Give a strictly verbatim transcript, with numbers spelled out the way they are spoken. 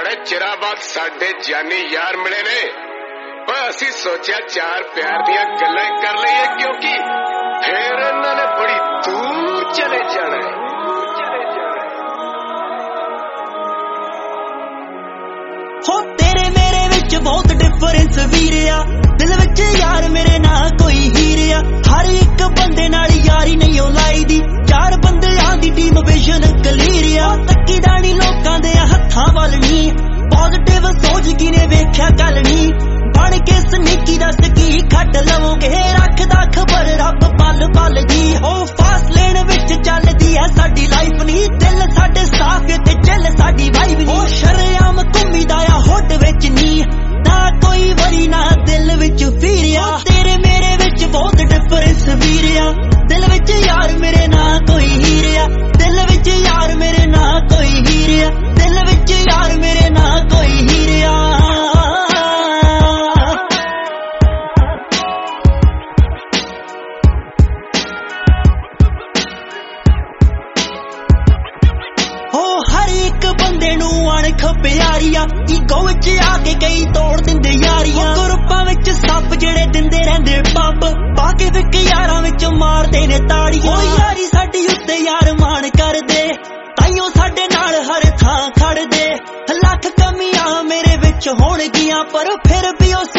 बड़े चिरा बाद साडे जानी यार मिले ने। असीं सोचा चार प्यार दियां गल्लां कर लईए, क्योंकि फिर इन्हां ने बड़ी दूर चले जाना है। हो तेरे मेरे विच बहुत डिफरेंस वीरिया, दिल विच यार मेरे ना कोई हीरिया। हर एक बंदे नाल यारी नहीं ओ लाई दी, चार बंदियां दी टीम विजन क्लीयर। तक्की दानी लोकां दे हत्थां वल नी, पॉजिटिव सोच किने वेख्या गल नी। बन के सनीकी दस की खट लवोगे, रखदा खबर रब पल पल दी। ओ फास्ट लेन विच चलदी है साडी लाइफ नी, दिल साडे साफ ते चल साडी वाइब नी। ओ शरेआम घुम्मीदा आ होड विच नी, ना कोई वरी ना दिल विच फीरिया। तेरे मेरे विच बहुत डिफरेंस वीरिया, दिल विच यार मेरे ना कोई हीरिया। दिल विच यार मेरे ना कोई हीरिया, दिल विच यार मेरे ना कोई हीरिया। हो हर एक बंदे नू अणख प्यारिया, ईगो विच आके कई तोड़ दिंदे यारियां। ग्रुपां विच सप जेड़े दिंदे रहिंदे पंप, बाकी विक यारां विच मारदे ने ताड़ियां। ओ यारी साडी उत्ते यार मान करदे, ताइयों साडे नाल हर थां खड़दे। लख कमियां मेरे विच होणगियां, पर फिर भी ओ